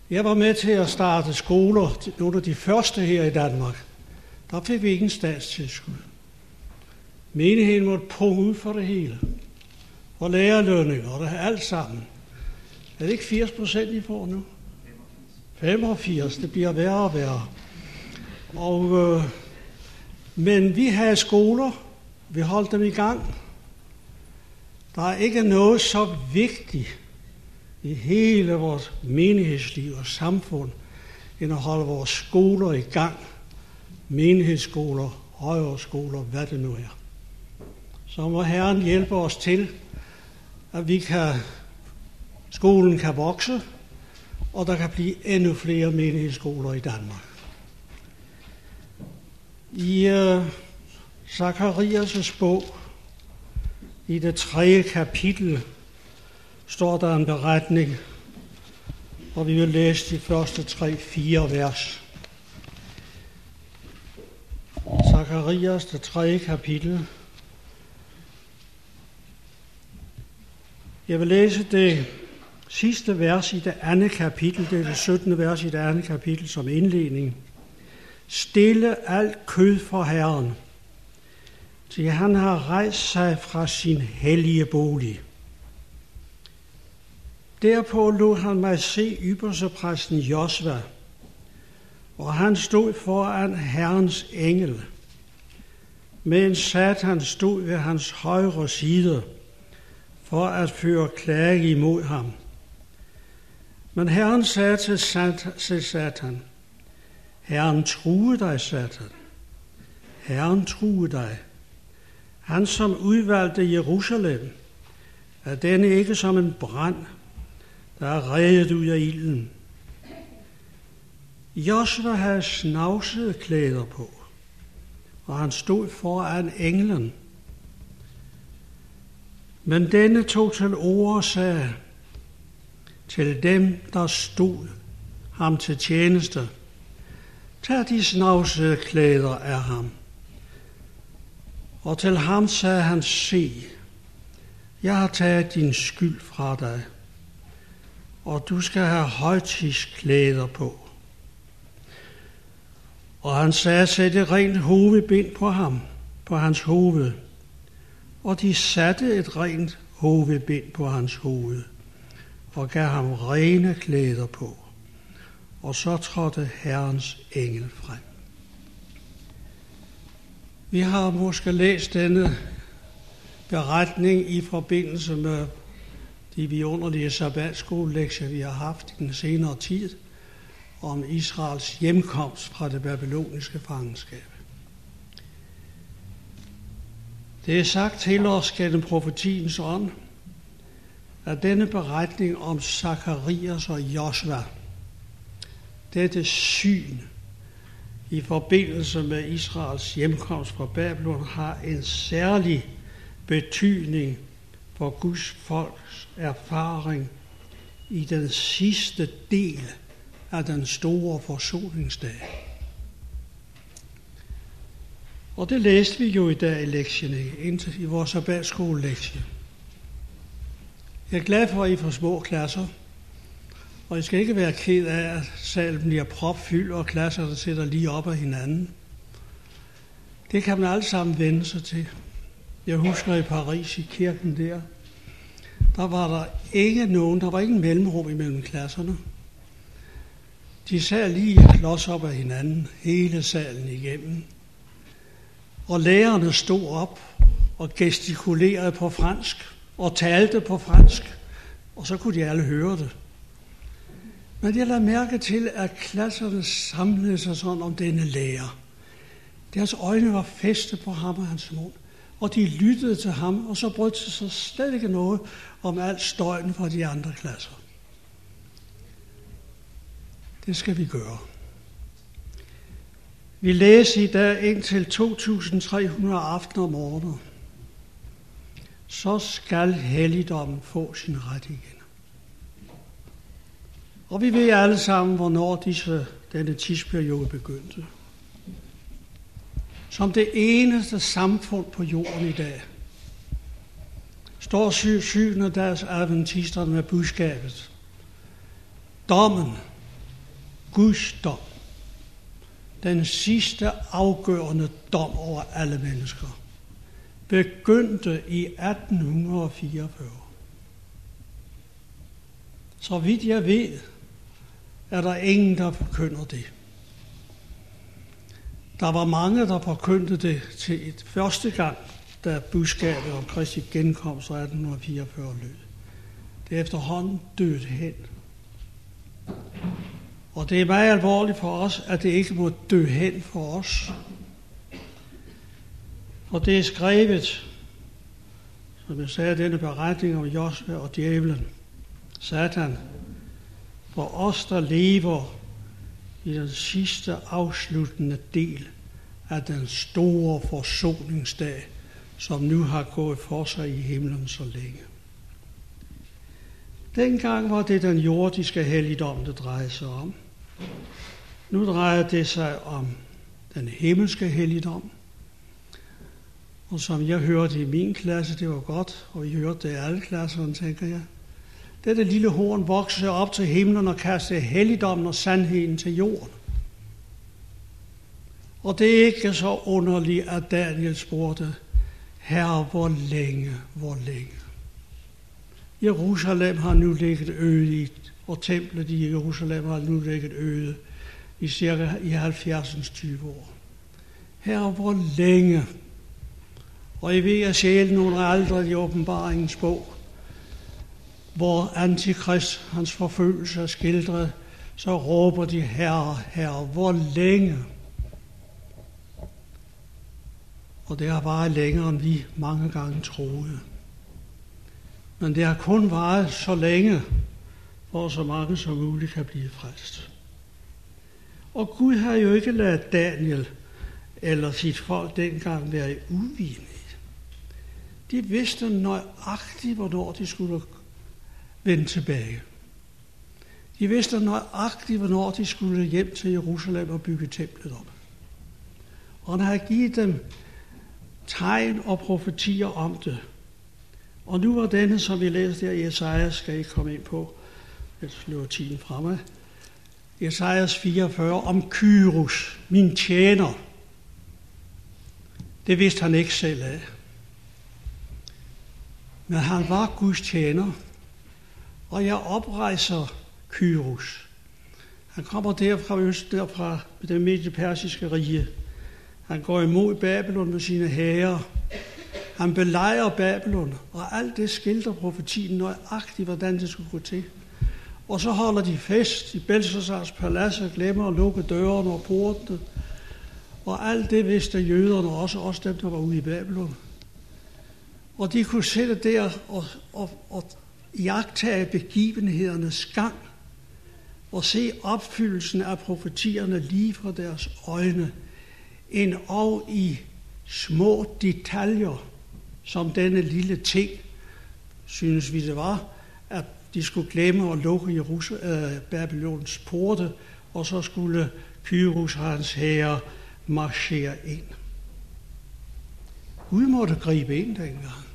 Jeg var med til at starte skoler, nogle af de første her i Danmark. Der fik vi ikke en statstilskud. Menigheden måtte punge ud for det hele. Og lærerlønninger og det alt sammen. Er det ikke 80%, I får nu? 85. Det bliver værre og værre. Men vi havde skoler. Vi holdt dem i gang. Der er ikke noget så vigtigt i hele vores menighedsliv og samfund, end at holde vores skoler i gang. Menighedsskoler, højere skoler, hvad det nu er. Så må Herren hjælpe os til, at skolen kan vokse, og der kan blive endnu flere menighedsskoler i Danmark. I Zakarias' bog, i det 3. kapitel, står der en beretning, og vi vil læse de første 3-4 vers. Zakarias, det 3. kapitel. Jeg vil læse det sidste vers i det 2. kapitel, det er det 17. vers i det 2. kapitel som indledning. Stille alt kød for Herren, til han har rejst sig fra sin hellige bolig. Derpå lod han mig se ypperstepræsten Josva, og han stod foran Herrens engel, mens Satan stod ved hans højre side, for at føre klage imod ham. Men Herren sagde til Satan, Herren truede dig, Satan. Herren truede dig. Han, som udvalgte Jerusalem, er denne ikke som en brand, der er redet ud af ilden. Josva havde snavsede klæder på, og han stod foran englen. Men denne tog til ord og sagde til dem, der stod ham til tjeneste, tag de snavsede klæder af ham. Og til ham sagde han, se, jeg har taget din skyld fra dig, og du skal have højtidsklæder på. Og han sagde, sæt et rent hovedbind på ham, på hans hoved. Og de satte et rent hovedbind på hans hoved, og gav ham rene klæder på. Og så trådte Herrens engel frem. Vi har måske læst denne beretning i forbindelse med de vidunderlige sabbatskolelektier, vi har haft i den senere tid, om Israels hjemkomst fra det babyloniske fangenskab. Det er sagt til os gennem profetiens ånd, at denne beretning om Zakarias og Josva, dette syn i forbindelse med Israels hjemkomst fra Babylon, har en særlig betydning for Guds folks erfaring i den sidste del af den store forsoningsdag. Og det læste vi jo i dag i lektierne, i vores sabbatskolelektie. Jeg er glad for, at I får små klasser, og I skal ikke være ked af, at salen bliver propfyldt, og klasser, der sætter lige op af hinanden. Det kan man alle sammen vende sig til. Jeg husker i Paris, i kirken der var der ikke nogen, der var ingen mellemrum imellem klasserne. De sad lige klods op af hinanden, hele salen igennem. Og lærerne stod op og gestikulerede på fransk og talte på fransk, og så kunne de alle høre det. Men jeg lagde mærke til, at klasserne samlede sig sådan om denne lærer. Deres øjne var festet på ham og hans mund, og de lyttede til ham, og så brød sig slet ikke noget om alt støjen fra de andre klasser. Det skal vi gøre. Vi læser i dag indtil 2.300 aftener om morgenen. Så skal helligdommen få sin ret igen. Og vi ved alle sammen, hvornår denne tidsperiode begyndte. Som det eneste samfund på jorden i dag, står syvende dags adventisterne med budskabet. Dommen Guds dom, den sidste afgørende dom over alle mennesker, begyndte i 1844. Så vidt jeg ved, er der ingen, der forkynder det. Der var mange, der forkyndte det til et første gang, da budskabet om Kristi genkomst 1844 lød. Det er efterhånden dødt hen. Og det er meget alvorligt for os, at det ikke må dø hen for os. Og det er skrevet, som jeg sagde, denne beretning om Josua og djævlen, Satan, for os, der lever i den sidste afsluttende del af den store forsoningsdag, som nu har gået for sig i himlen så længe. Dengang var det den jordiske helligdom, det drejede sig om. Nu drejer det sig om den himmelske helligdom. Og som jeg hørte i min klasse, det var godt, og I hørte det i alle klasserne, tænker jeg. Dette lille horn voksede op til himlen og kastede helligdommen og sandheden til jorden. Og det er ikke så underligt, at Daniel spurgte, Herre, hvor længe, hvor længe? Jerusalem har nu ligget øde, og templet i Jerusalem har nu ligget øde i cirka 70-20 år. Herre, hvor længe? Og I ved, at sjælen under aldrig i åbenbaringens bog, hvor Antikrist, hans forfølgelse er skildret, så råber de, Herre, Herre, hvor længe? Og det har varet længere, end vi mange gange troede. Men det har kun varet så længe, for så mange som muligt kan blive frelst. Og Gud har jo ikke ladet Daniel eller sit folk dengang være i uvidenhed. De vidste nøjagtigt, hvornår de skulle vende tilbage. De vidste nøjagtigt, hvornår de skulle hjem til Jerusalem og bygge templet op. Og han havde givet dem tegn og profetier om det. Og nu var denne, som vi læste der i Esajas, skal I komme ind på, jeg slår tiden fremad, Esajas 44, om Kyros, min tjener. Det vidste han ikke selv af. Men han var Guds tjener, og jeg oprejser Kyros. Han kommer derfra øst, derfra det medo-persiske rige. Han går imod Babylon med sine hære. Han belejrer Babylon, og alt det skildrer profetien nøjagtigt, hvordan det skulle gå til. Og så holder de fest i Belshazzars palads og glemmer at lukke dørene og portene. Og alt det vidste jøderne også dem, der var ude i Babylon. Og de kunne sætte der og iagttage begivenhedernes gang og se opfyldelsen af profetierne lige fra deres øjne, endog i små detaljer, som denne lille ting, synes vi det var, at de skulle glemme at lukke Babylons porte, og så skulle Kyros og hans hære marchere ind. Gud måtte gribe ind dengang.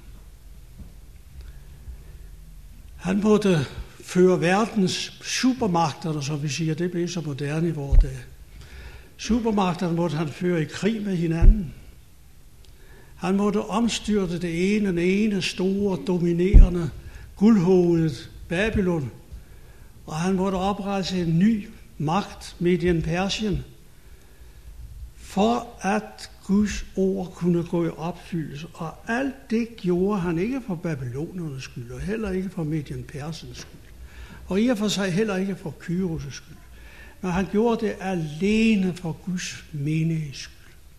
Han måtte føre verdens supermagter, som vi siger, det blev så moderne i vores dage. Supermagterne måtte han føre i krig med hinanden. Han måtte omstyrte det ene store, dominerende, guldhovedet Babylon. Og han måtte oprette en ny magt, Medien-Persien, for at Guds ord kunne gå i opfyldelse. Og alt det gjorde han ikke for babylonernes skyld, og heller ikke for Medien-Persiens skyld. Og i og for sig heller ikke for Kyros' skyld. Men han gjorde det alene for Guds menigheds skyld.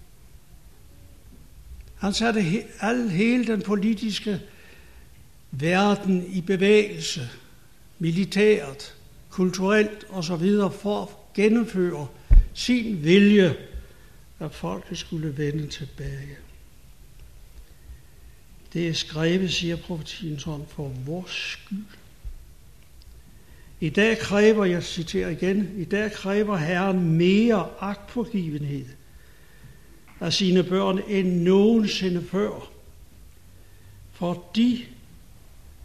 Han satte hele den politiske verden i bevægelse, militært, kulturelt osv. for at gennemføre sin vilje, at folket skulle vende tilbage. Det er skrevet, siger profetien sådan, for vores skyld. I dag kræver, jeg citerer igen, i dag kræver Herren mere agtpågivenhed af sine børn end nogensinde før, fordi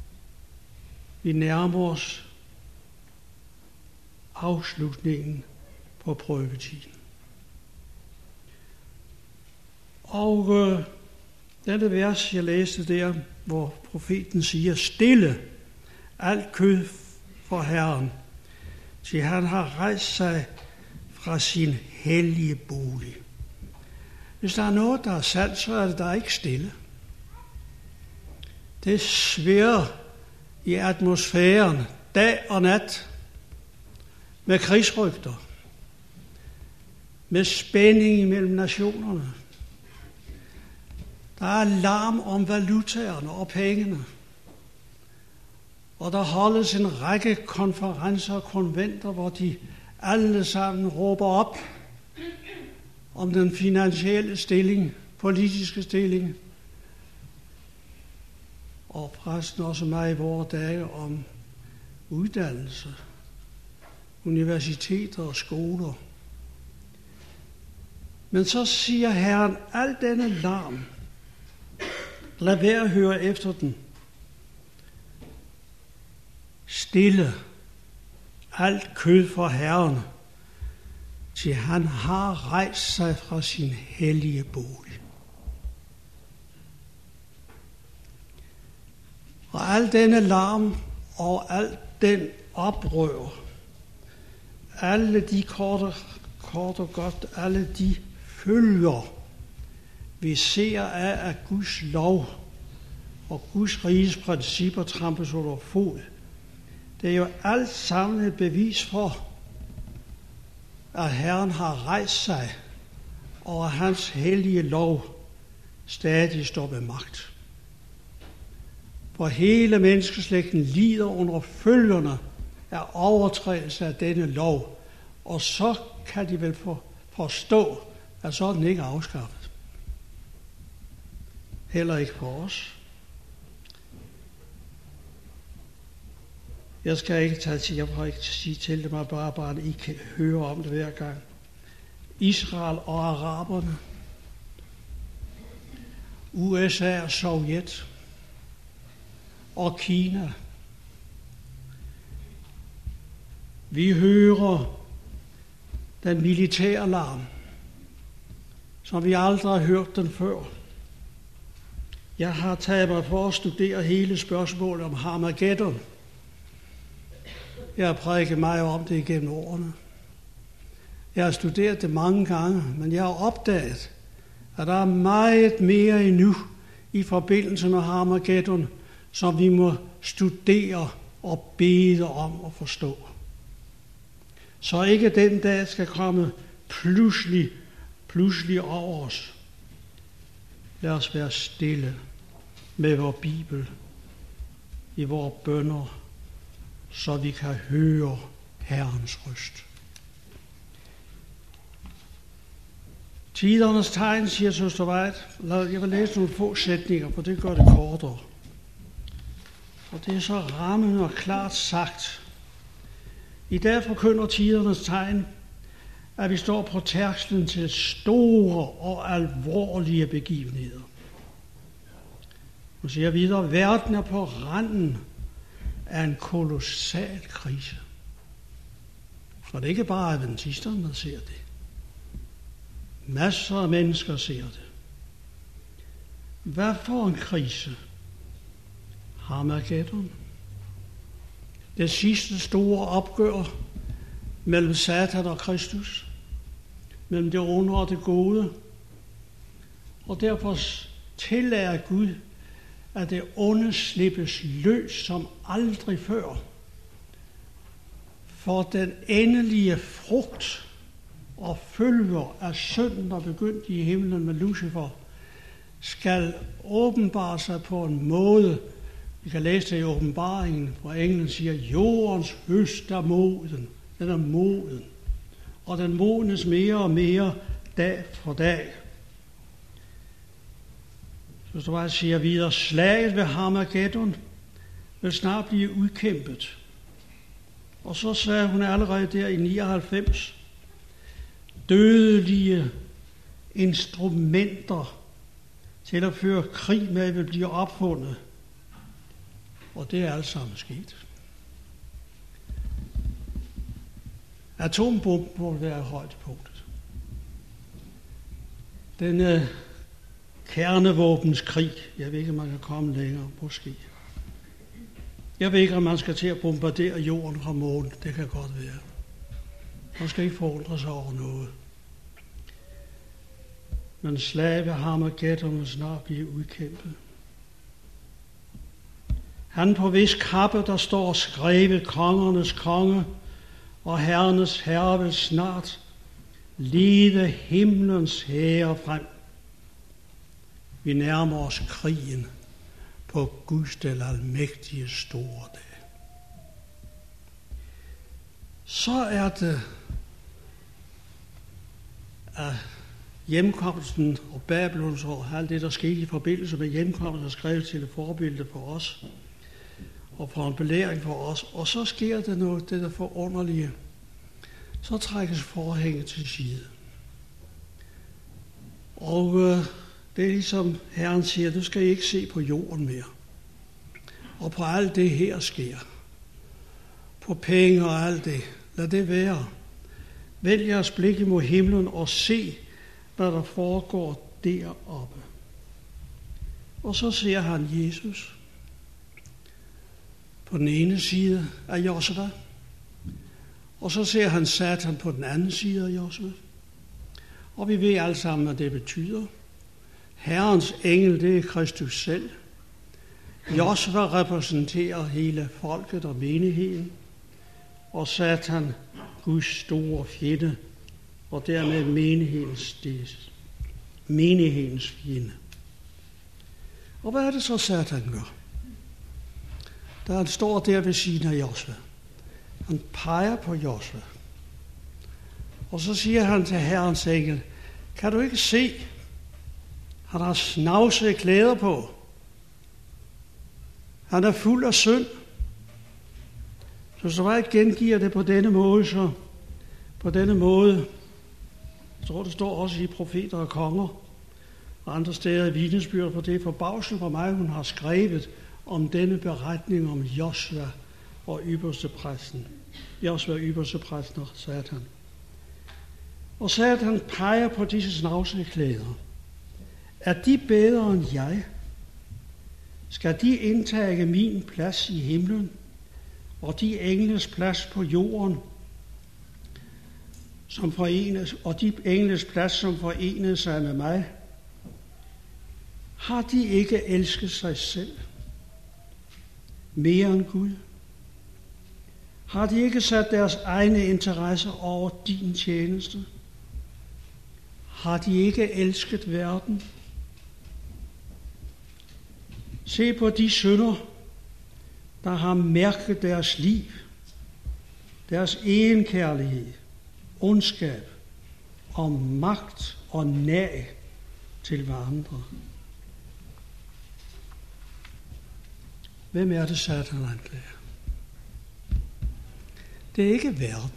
vi nærmer os afslutningen på prøvetiden. Og dette vers, jeg læste der, hvor profeten siger, stille alt kød for Herren, til han har rejst sig fra sin hellige bolig. Hvis der er noget, der er sandt, så er det der ikke stille. Det sværer i atmosfæren, dag og nat, med krigsrygter, med spænding imellem nationerne. Der er larm om valutaerne og pengene. Og der holdes en række konferencer og konventer, hvor de alle sammen råber op om den finansielle stilling, politiske stilling, og præsten også mig i vore dage om uddannelse, universiteter og skoler. Men så siger Herren, al denne larm, lad være at høre efter den. Stille alt kød for Herren, til han har rejst sig fra sin hellige bolig. Og al denne larm og al den oprør, alle de kort og godt, alle de følger, vi ser af, at Guds lov og Guds riges principper trampes under fod. Det er jo alt sammen et bevis for, at Herren har rejst sig, og at hans hellige lov stadig står ved magt. For hele menneskeslægten lider under følgerne af overtrædelse af denne lov, og så kan de vel forstå, at så er den ikke afskaffet. Heller ikke for os. Jeg skal ikke tage til, jeg vil ikke sige til dem, at bare I kan høre om det hver gang. Israel og araberne, USA og Sovjet og Kina. Vi hører den militære larm, som vi aldrig har hørt den før. Jeg har taget mig for at studere hele spørgsmålet om Harmageddon. Jeg har prædiket meget om det igennem årene. Jeg har studeret det mange gange, men jeg har opdaget, at der er meget mere endnu i forbindelse med Harmageddon, som vi må studere og bede om at forstå. Så ikke den dag skal komme pludselig over os. Lad os være stille med vores Bibel i vores bønner, så vi kan høre Herrens røst. Tidernes tegn, siger søster Veit. Jeg vil læse nogle få sætninger, for det gør det kortere. Og det er så rammende og klart sagt. I dag forkynder tidernes tegn, at vi står på tærsklen til store og alvorlige begivenheder. Nu siger jeg videre, verden er på randen af en kolossal krise. For det er ikke bare adventisterne, der ser det. Masser af mennesker ser det. Hvad for en krise? Harmageddon. Det sidste store opgør mellem Satan og Kristus. Mellem det onde og det gode. Og derfor tillader Gud, at det onde slippes løs som aldrig før. For den endelige frugt og følger af synden, der begyndte i himlen med Lucifer, skal åbenbare sig på en måde. Vi kan læse det i åbenbaringen, hvor englen siger, jordens høst er moden. Den er moden. Og den modnes mere og mere dag for dag. Så står jeg siger videre, slaget ved Harmageddon vil snart blive udkæmpet. Og så sagde hun allerede der i 99, dødelige instrumenter til at føre krig med vil blive opfundet. Og det er alt sammen sket. Atombomben må være højdepunktet. Denne kernevåbenskrig, jeg ved ikke, om man kan komme længere, måske. Jeg ved ikke, om man skal til at bombardere jorden fra månen. Det kan godt være. Man skal ikke forundre sig over noget. Men slaget ved Armageddon vil snart blive udkæmpet. Han på hvis kappe, der står skrevet kongernes konge og herrenes herre, vil snart lede himlens hære frem. Vi nærmer os krigen på Guds den almægtige store dag. Så er det at hjemkomsten og Babylons og alt det, der skete i forbindelse med hjemkomsten, er skrevet til et forbillede for os og for en belæring for os. Og så sker der noget, det der forunderlige. Så trækkes forhænget til side. Og det er ligesom Herren siger, du skal ikke se på jorden mere. Og på alt det her sker. På penge og alt det. Lad det være. Vælg jeres blik imod himlen og se, hvad der foregår deroppe. Og så ser han Jesus på den ene side af Josua. Og så ser han Satan på den anden side af Josua. Og vi ved alle sammen, hvad det betyder. Herrens engel, det er Kristus selv. Josua repræsenterer hele folket og menigheden. Og Satan, Guds store fjende, og dermed menighedens fjende. Og hvad er det så, Satan gør? Da han står der ved siden af Josua. Han peger på Josua. Og så siger han til Herrens engel, kan du ikke se, han har snavsede klæder på. Han er fuld af synd. Så jeg gengiver det på denne måde, jeg tror, det står også i Profeter og Konger, og andre steder i vidnesbyrd på det forbavsel for mig, hun har skrevet om denne beretning om Josua og ypperstepræsten. Josua, ypperstepræsten og Satan. Og Satan peger på disse snavsede klæder. Er de bedre end jeg? Skal de indtage min plads i himlen, og de engles plads på jorden, som forenes, og de engles plads, som forenede sig med mig? Har de ikke elsket sig selv mere end Gud? Har de ikke sat deres egne interesser over din tjeneste? Har de ikke elsket verden? Se på de synder, der har mærket deres liv, deres egenkærlighed, ondskab og magt og nag til hverandre. Hvem er det, Satan anklager? Det er ikke verden.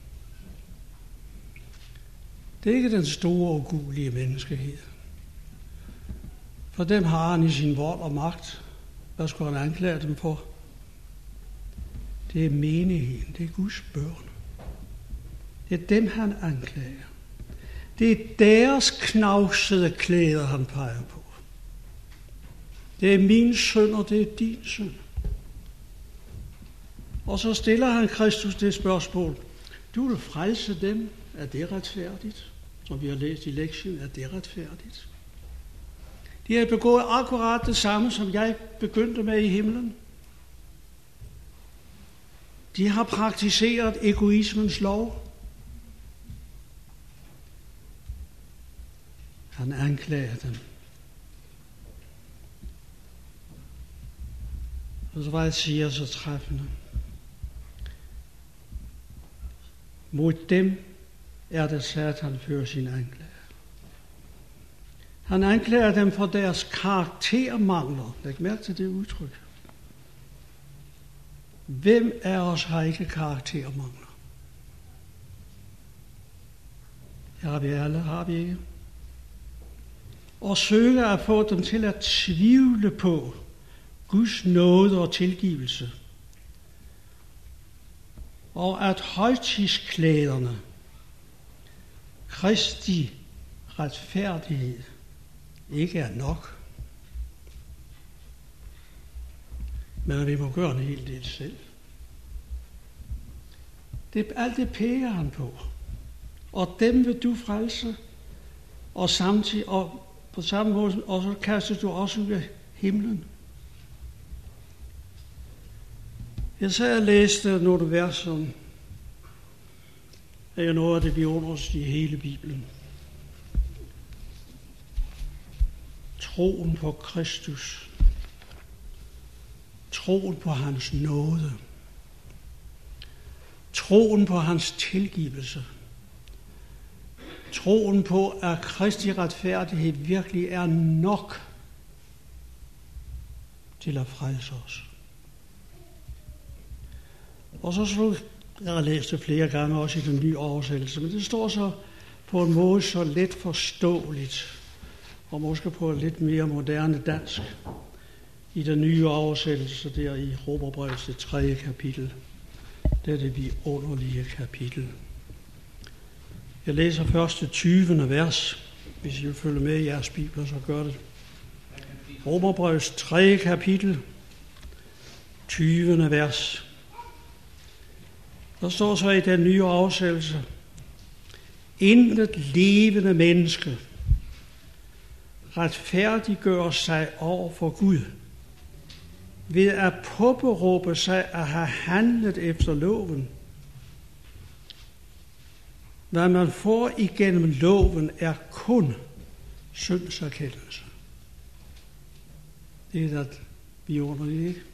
Det er ikke den store og ugudelige menneskehed. For dem har han i sin vold og magt. Hvad skulle han anklage dem for? Det er menigheden, det er Guds børn. Det er dem, han anklager. Det er deres knavsede klæder, han peger på. Det er min synd, og det er din synd. Og så stiller han Kristus det spørgsmål. Du vil frelse dem. Er det retfærdigt? Som vi har læst i lektien, er det retfærdigt? De har begået akkurat det samme, som jeg begyndte med i himlen. De har praktiseret egoismens lov. Han anklager dem. Og så var jeg siger så træffende. Mod dem er det Satan fører sin anklage. Han anklager dem for deres karaktermangler. Læg mærke til det udtryk. Hvem af os har ikke karaktermangler? Har vi alle, har vi ikke? Og søger at få dem til at tvivle på Guds nåde og tilgivelse. og at højtidsklæderne, Kristi retfærdighed, ikke er nok. Men vi må gøre en hel del selv. Alt det peger han på. Og dem vil du frelse, og samtidig, og på samme måde, og så kaster du også ud af himlen. Jeg sad og læste nogle vers, som er noget af det vidunderligste i hele Bibelen. Troen på Kristus. Troen på hans nåde. Troen på hans tilgivelse. Troen på, at Kristi retfærdighed virkelig er nok til at frelse os. Og så jeg har læst det flere gange også i den nye oversættelse, men det står så på en måde så let forståeligt, og måske på et lidt mere moderne dansk, i den nye oversættelse der i Romerbrevets 3. kapitel. Det er det vidunderlige kapitel. Jeg læser først det 20. vers. Hvis I vil følge med i jeres bibler, så gør det. Romerbrevets 3. kapitel, 20. vers. Der står så i den nye oversættelse: intet levende menneske retfærdiggør sig over for Gud ved at påberåbe sig at have handlet efter loven. Hvad man får igennem loven er kun syndserkendelse. Det er det vidunderlige, ikke?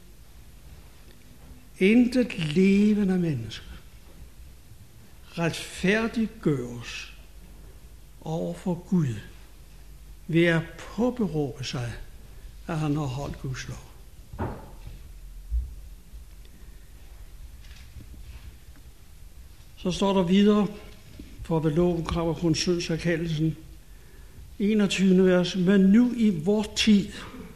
Intet levende menneske retfærdiggøres over for Gud ved at påberåbe sig, at han har holdt Guds lov. Så står der videre, for ved loven kræver kun syndserkendelsen, 21. vers, men nu i vor tid,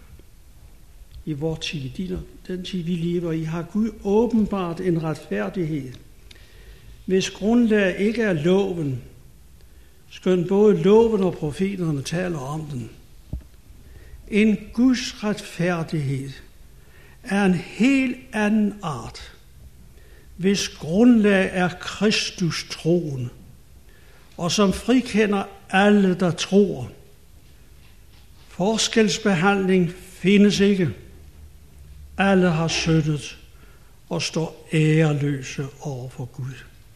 den tid vi lever i, har Gud åbenbart en retfærdighed, hvis grundlag ikke er loven, skønt både loven og profeterne taler om den. En Guds retfærdighed er en helt anden art, hvis grundlag er Kristus troen, og som frikender alle, der tror. Forskelsbehandling findes ikke. Alle har syndet og står æreløse over for Gud.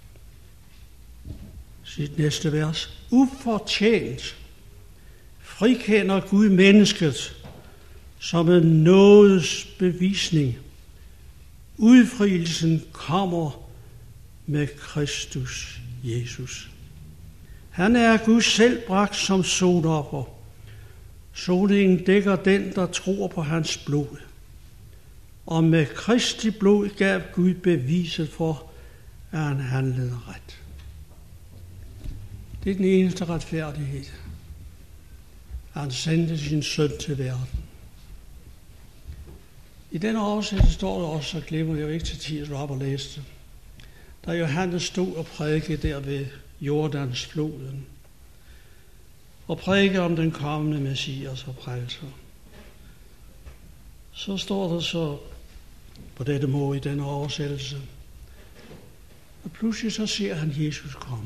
Sit næste vers. Ufortjent frikender Gud mennesket som en nådes bevisning. Udfrielsen kommer med Kristus Jesus. Han er Gud selv bragt som sonoffer. Soningen dækker den, der tror på hans blod. Og med Kristi blod gav Gud beviset for, at han handlede ret. Det er den eneste retfærdighed. Han sendte sin søn til verden. I denne oversættelse står der også, så glemmer jeg jo ikke til tid at op og læse det. Da Johannes stod og prædikede der ved Jordans floden, og prædikede om den kommende Messias og frelser, så står der så på dette måde i denne oversættelse, og pludselig så ser han Jesus komme.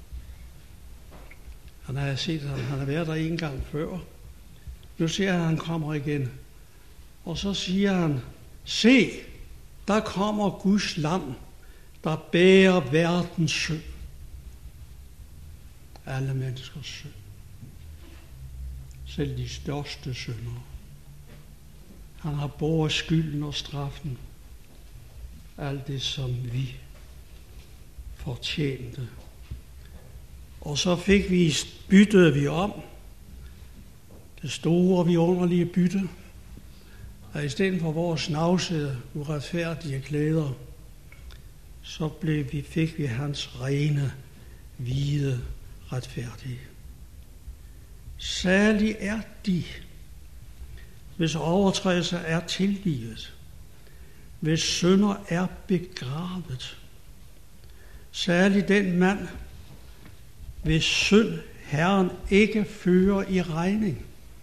Han har set ham, han har været der en gang før. Nu ser han kommer igen. Og så siger han, se, der kommer Guds lam, der bærer verdens synd. Alle menneskers synd. Selv de største syndere. Han har båret skylden og straffen. Alt det, som vi fortjente. Og så byttede vi om. Det store, vidunderlige bytte. Og i stedet for vores snavsede, uretfærdige klæder, så fik vi hans rene, hvide retfærdige. Særlig er de, hvis overtrædelser er tilgivet, hvis synder er begravet, Særligt den mand, hvis synd Herren ikke fører i regning.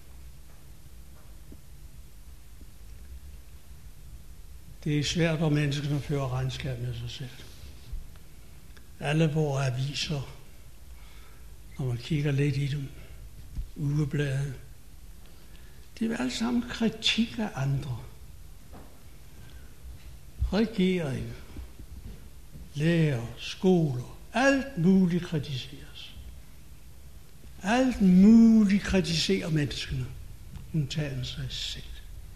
Det er svært for mennesker at føre regnskab med sig selv. Alle vores aviser, når man kigger lidt i dem, ugeblade, det er alt sammen kritik af andre. Regering, lærer, skoler, alt muligt kritiseres. Alt muligt kritiserer menneskene, undtagen sig selv.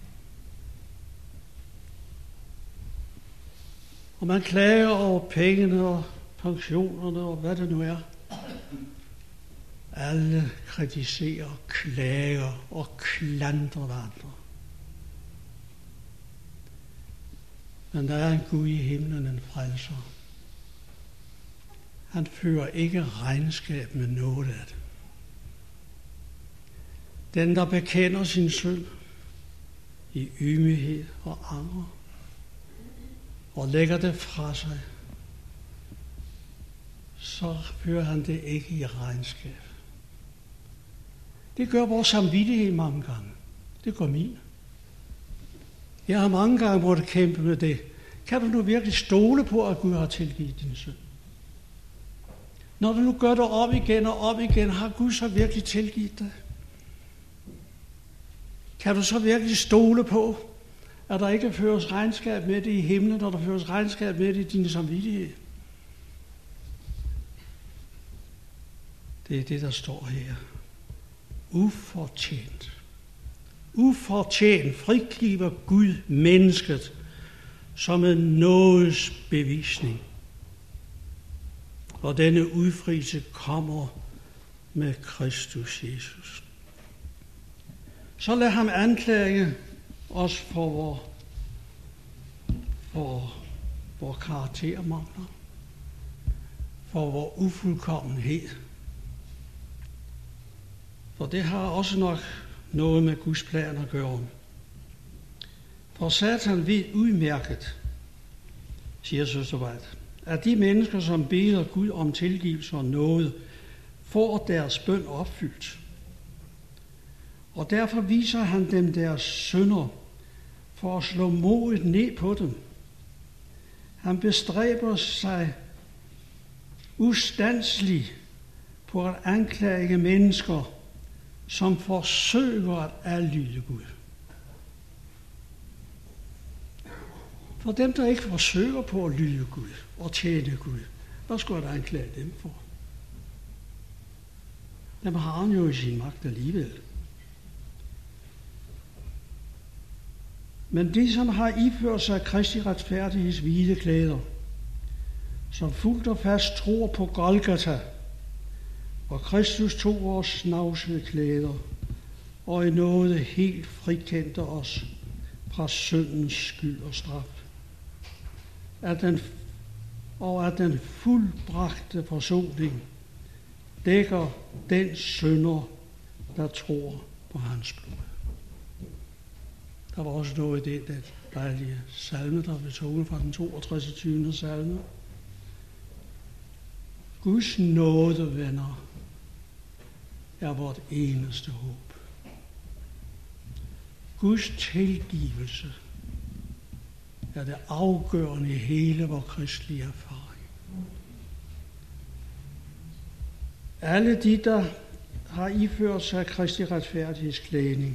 Og man klager over pengene og pensionerne og hvad det nu er. Alle kritiserer, klager og klandrer hverandre. Men der er en Gud i himlen, en frelser. Han fører ikke regnskab med noget af det. Den, der bekender sin synd i ydmyghed og anger, og lægger det fra sig, så fører han det ikke i regnskab. Det gør vores samvittighed mange gange. Det gør min. Jeg har mange gange måttet kæmpe med det. Kan du nu virkelig stole på, at Gud har tilgivet din synd? Når du nu gør det om igen og om igen, har Gud så virkelig tilgivet dig? Kan du så virkelig stole på, at der ikke føres regnskab med det i himlen, når der føres regnskab med det i din samvittighed? Det er det, der står her. Ufortjent. Ufortjent frigiver Gud mennesket som en nådes bevisning. Og denne udfrielse kommer med Kristus Jesus. Så lad ham anklage os for vor karaktermangler, for vor ufuldkommenhed. For det har også nok noget med Guds plan at gøre. For Satan ved udmærket, siger søster White, at de mennesker, som beder Gud om tilgivelse og nåde, får deres bøn opfyldt. Og derfor viser han dem deres synder for at slå modet ned på dem. Han bestræber sig ustandsligt på at anklage mennesker, som forsøger at adlyde Gud. For dem, der ikke forsøger på at lyde Gud og tjene Gud, hvad skulle der anklage dem for? Dem har han jo i sin magt alligevel. Men de, som har iført sig Kristi retfærdigheds hvide klæder, som fuldt og fast tror på Golgata, og Kristus tog vores snavsede klæder, og i nåde helt frikendte os fra syndens skyld og straf. At den fuldbragte forsoning dækker den synder, der tror på hans blod. Der var også noget i den dejlige salme, der blev sunget fra den 62. 20. salme. Guds nåde, venner, er vort eneste håb. Guds tilgivelse er det afgørende i hele vores kristelige erfaring. Alle de, der har iført sig Kristi retfærdighedsklædning,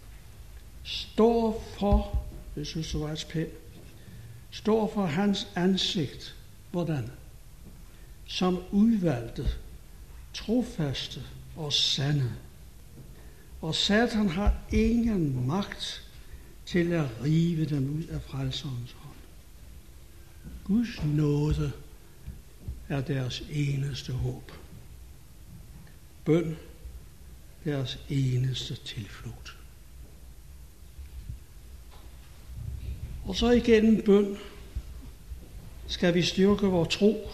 står for, det synes jeg var et pænt, står for hans ansigt. Hvordan? Som udvalgte, trofaste og sande. Og Satan har ingen magt til at rive dem ud af frelserens hånd. Guds nåde er deres eneste håb. Bøn deres eneste tilflugt. Og så igennem bøn skal vi styrke vores tro,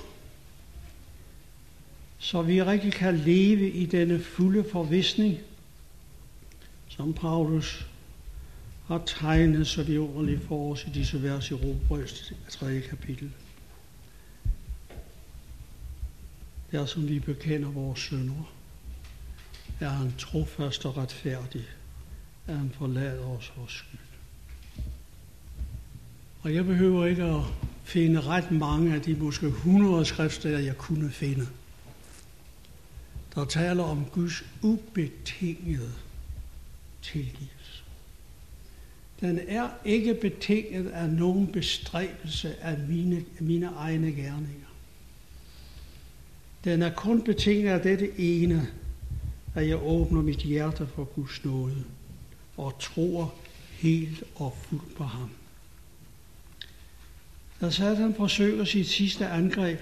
så vi rigtig kan leve i denne fulde forvisning, som Paulus har tegnet så vidunderligt for os i disse vers i Romerbrevets 3. kapitel. der som vi bekender vores synder, er han trofast og retfærdig, at han forlader os vores skyld. Og jeg behøver ikke at finde ret mange af de måske 100 skriftsteder, jeg kunne finde, der taler om Guds ubetingede tilgivelse. Den er ikke betinget af nogen bestræbelse af mine egne gerninger. Den er kun betinget af dette ene, at jeg åbner mit hjerte for Guds nåde og tror helt og fuldt på ham. Da Satan forsøger sit sidste angreb,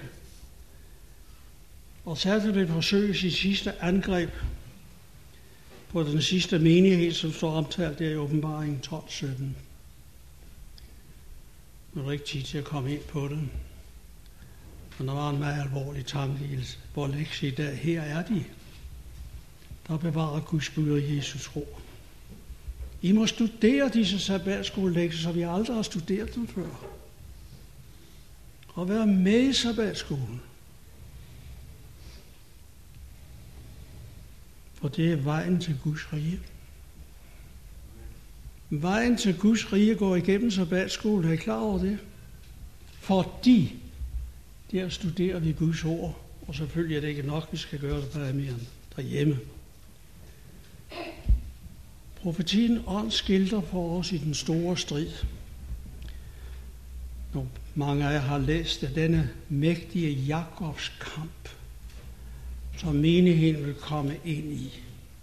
og Satan vil forsøge sit sidste angreb på den sidste menighed, som står omtalt der i Åbenbaringen 12:17. Nu er der ikke tid til at komme ind på det. Men der var en meget alvorlig tanke i vor lektie i dag. Her er de, der bevarer Guds bud og Jesus ro. I må studere disse sabbatskole-lektier, som vi aldrig har studeret dem før. Og være med i sabbatskolen. For det er vejen til Guds rige. Vejen til Guds rige går igennem sabbatskolen. Er I klar over det? Fordi der studerer vi Guds ord. Og selvfølgelig er det ikke nok, vi skal gøre det bare mere end derhjemme. Profetien ånd skildrer for os i den store strid. Når mange af jer har læst af denne mægtige Jakobs kamp, som menigheden vil komme ind i.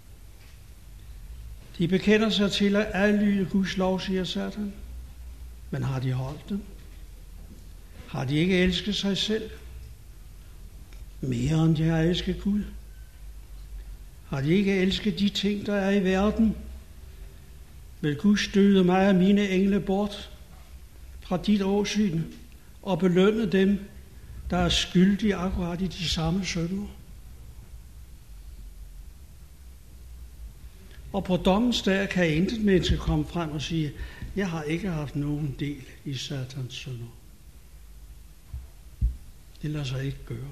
De bekender sig til at adlyde Guds lov, siger Satan. Men har de holdt den? Har de ikke elsket sig selv? Mere end de har elsket Gud? Har de ikke elsket de ting, der er i verden? Vil Gud støde mig og mine engle bort fra dit åsyn og belønne dem, der er skyldige akkurat i de samme synder? Og på dommens dag kan intet menneske komme frem og sige, jeg har ikke haft nogen del i Satans synder. Det lader sig ikke gøre.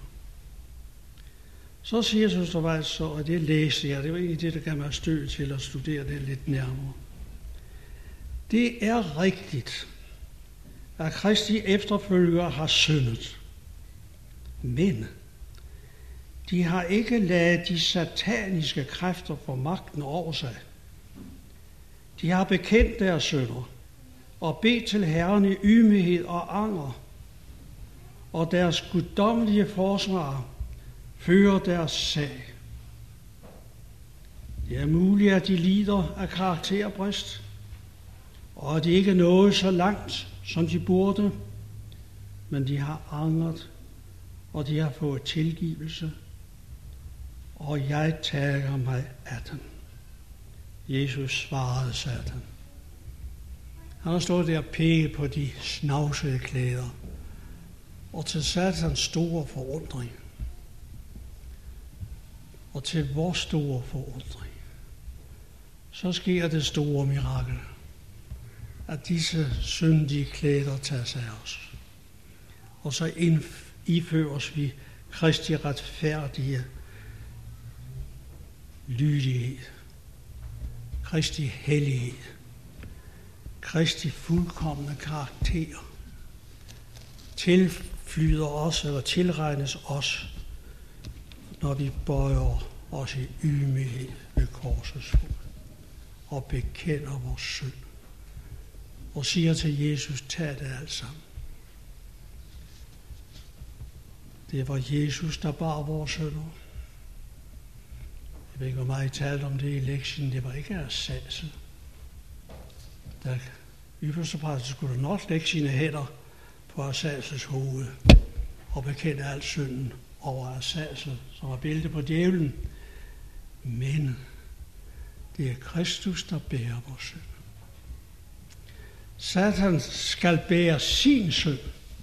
Så siger Søster Weiss så, og det læser jeg, det var egentlig det, der gav mig stød til at studere det lidt nærmere. Det er rigtigt, at Kristi efterfølgere har syndet. Men de har ikke ladet de sataniske kræfter få magten over sig. De har bekendt deres synder og bedt til Herren i ydmyghed og anger, og deres guddommelige forsvar fører deres sag. Det er muligt, at de lider af karakterbrist, og at de ikke nåede så langt, som de burde, men de har angret, og de har fået tilgivelse, og jeg tager mig af den. Jesus svarede Satan. Han har stået der og pæket på de snavsede klæder, og til Satans store forundring, og til vores store forundring, så sker det store mirakel, at disse syndige klæder tager sig af os. Og så iføres vi Kristi retfærdige lydighed, Kristi hellighed, Kristi fuldkomne karakter, tilflyder os eller tilregnes os, når vi bøjer os i ydmyghed ved korsets fod og bekender vores synd og siger til Jesus, tag det alt sammen. Det var Jesus, der bar vores synder. Jeg ved ikke, hvor meget I talte om det i lektien. Det var ikke Asasel. Der ypperste præst skulle nok lægge sine hænder på Asasels hoved og bekende al synden over Asasel, som var billede på djævlen. Men det er Kristus, der bærer vores synd. Satan skal bære sin synd.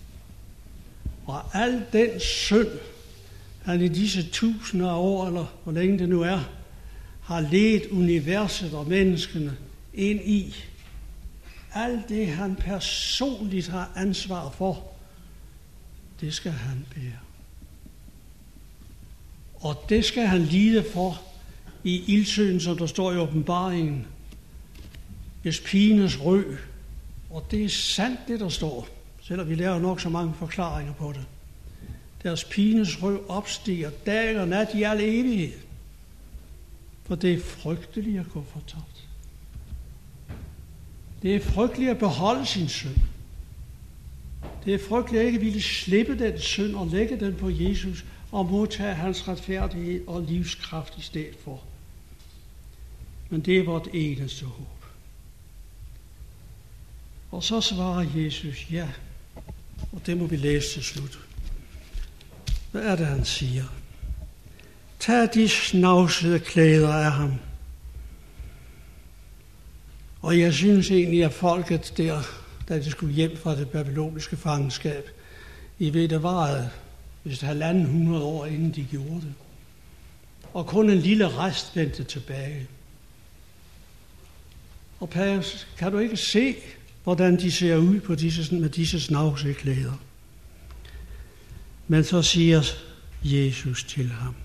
Og al den synd, han i disse tusinder af år, eller hvor længe det nu er, har ledt universet og menneskene ind i. Alt det, han personligt har ansvar for, det skal han bære. Og det skal han lide for i ildsøen, som der står i åbenbaringen. Hvis pigens røg, og det er sandt, det der står, selvom vi lærer nok så mange forklaringer på det. Deres pigens røg opstiger dag og nat i al evighed. For det er frygteligt at gå fortabt. Det er frygteligt at beholde sin synd. Det er frygteligt at ikke ville slippe den synd og lægge den på Jesus og modtage hans retfærdighed og livskraft i stedet for. Men det er vort eneste håb. Og så svarer Jesus ja, og det må vi læse til slut. Hvad er det, han siger? Tag de snavsede klæder af ham. Og jeg synes egentlig, at folket der, da de skulle hjem fra det babyloniske fangenskab, I ved, det var vist 1.500 år, inden de gjorde det. Og kun en lille rest vendte tilbage. Og Paus, kan du ikke se, hvordan de ser ud på med disse snavsede klæder? Men så siger Jesus til ham: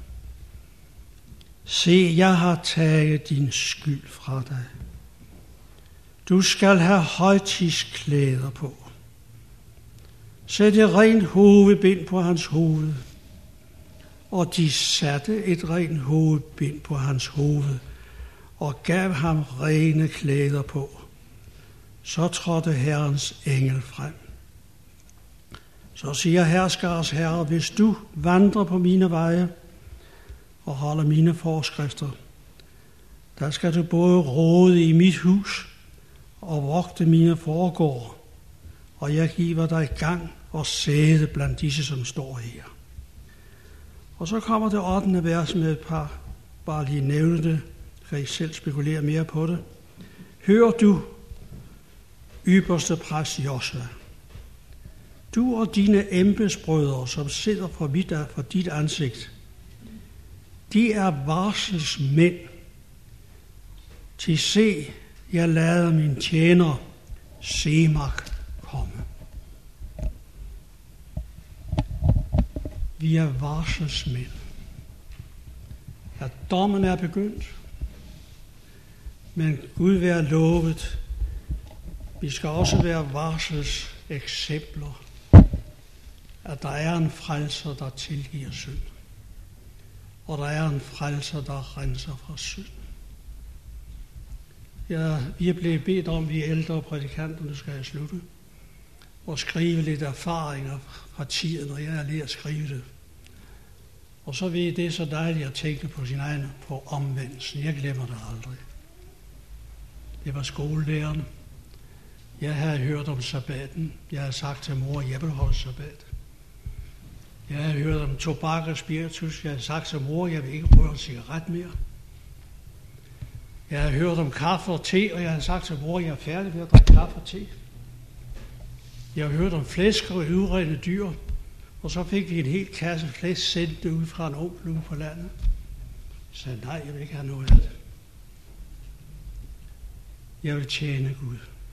se, jeg har taget din skyld fra dig. Du skal have højtidsklæder på. Sæt et rent hovedbind på hans hoved. Og de satte et rent hovedbind på hans hoved og gav ham rene klæder på. Så trådte Herrens engel frem. Så siger herskers herre, hvis du vandrer på mine veje og holder mine forskrifter, der skal du både råde i mit hus og vogte mine foregårde, og jeg giver dig gang og sæde blandt disse, som står her. Og så kommer det 8. vers med et par, bare lige nævne det, kan I selv spekulere mere på det. Hør du, ypperste præst Josua, du og dine embedsbrødre, som sidder for dit ansigt, de er varselsmænd. Til se, jeg lader min tjener Semak komme. Vi er varselsmænd. At dommen er begyndt, men Gud være lovet. Vi skal også være varsels eksempler, at der er en frelser, der tilgiver synd. Og der er en frelser, der renser fra synd. Ja, vi er blevet bedt om, vi ældre prædikanter, nu skal jeg slutte, og skrive lidt erfaringer fra tiden, når jeg er lige at skrive det. Og så ved det er så dejligt at tænke på sin egen, på omvendelsen. Jeg glemmer det aldrig. Det var skolelæreren. Jeg havde hørt om sabbaten. Jeg havde sagt til mor, at jeg vil holde sabbat. Jeg havde hørt om tobak og spiritus. Jeg havde sagt til mor, at jeg vil ikke røre en cigaret mere. Jeg havde hørt om kaffe og te, og jeg havde sagt til mor, at jeg er færdig ved at drikke kaffe og te. Jeg havde hørt om flæsk og udrene dyr, og så fik vi en hel kasse flæsk sendt ud fra en ung flue på landet. Jeg sagde, nej, jeg vil ikke have noget af det. Jeg vil tjene Gud.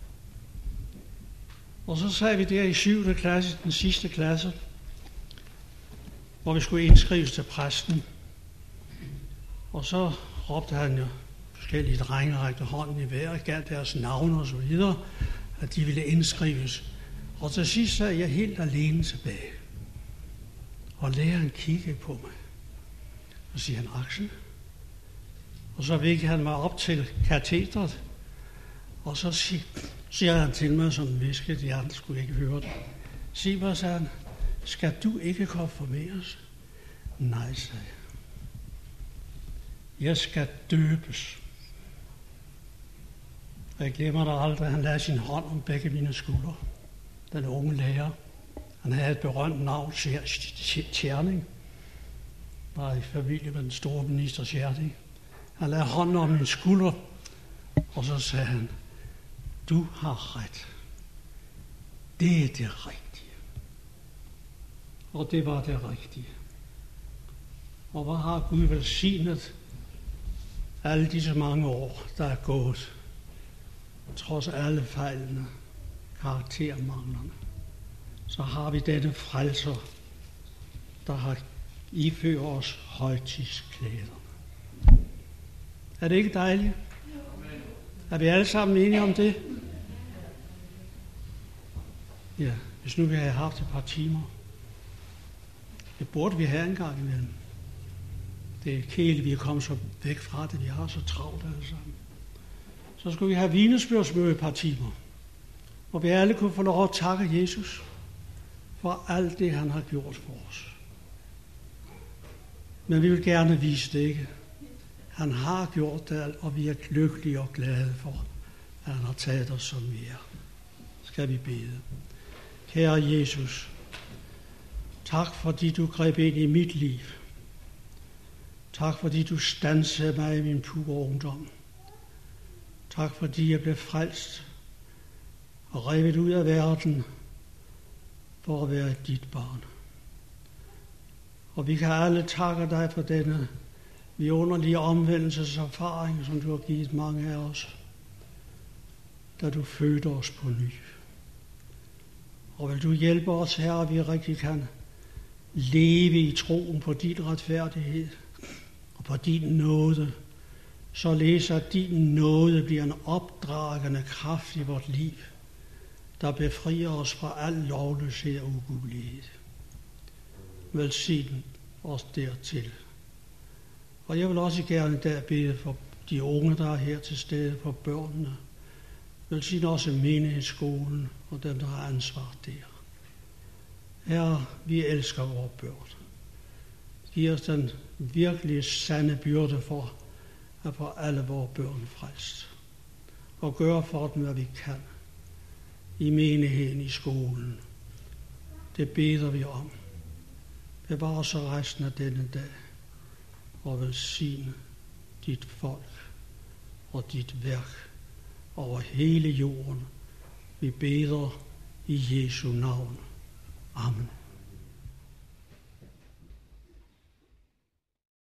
Og så sagde vi der i 7. klasse, den sidste klasse, hvor vi skulle indskrives til præsten. Og så råbte han jo, forskellige drenge rækte hånden i vejret, gav deres navne og så videre, at de ville indskrives. Og til sidst sad jeg helt alene tilbage. Og læreren kiggede på mig. Og siger han, Axel. Og så vækkede han mig op til katedret. Og så siger han til mig som en viske, de andre skulle ikke høre det. Sig mig, sagde han, skal du ikke konfirmeres? Nej, sagde jeg. Jeg skal døbes. Og jeg glemmer det aldrig, han lagde sin hånd om begge mine skuldre. Den unge lærer. Han havde et berømt navn, Tjerning. Var i familie med den store minister Tjerning. Han lagde hånden om min skulder, og så sagde han, du har ret. Det er det rigtige. Og det var det rigtige. Og hvor har Gud velsignet alle disse mange år, der er gået, trods alle fejlene, karaktermanglerne, så har vi denne frelser, der har iføre os højtidsklæder. Er det ikke dejligt? Er vi alle sammen enige om det? Ja, hvis nu vi havde haft et par timer. Det burde vi have en gang imellem. Det er kedeligt, vi er kommet så væk fra det. Vi har så travlt alle sammen. Så skulle vi have vidnesbyrdsmøde et par timer, hvor vi alle kunne få lov at takke Jesus for alt det, han har gjort for os. Men vi vil gerne vise det, ikke? Han har gjort det, og vi er lykkelige og glade for, at han har taget os, som vi er. Skal vi bede. Kære Jesus, tak fordi du greb ind i mit liv. Tak fordi du standsede mig i min pure ungdom. Tak fordi jeg blev frelst og revet ud af verden for at være dit barn. Og vi kan alle takke dig for denne vidunderlige omvendelseserfaring, som du har givet mange af os, da du fødte os på ny. Og vil du hjælpe os, Herre, at vi rigtig kan leve i troen på din retfærdighed og på din nåde, således at din nåde bliver en opdragende kraft i vort liv, der befrier os fra al lovløshed og ugudelighed. Velsign os dertil. Og jeg vil også gerne der bede for de unge, der er her til stede, for børnene. Velsign også menighedsskolen og dem, der har ansvar der. Herre, vi elsker vores børn. Giv os den virkelig sande byrde for at få alle vores børn frelst. Og gøre for dem, hvad vi kan. I menigheden, i skolen. Det beder vi om. Bevar så resten af denne dag. Og velsigne dit folk og dit værk over hele jorden. Vi beder i Jesu navn. Amen.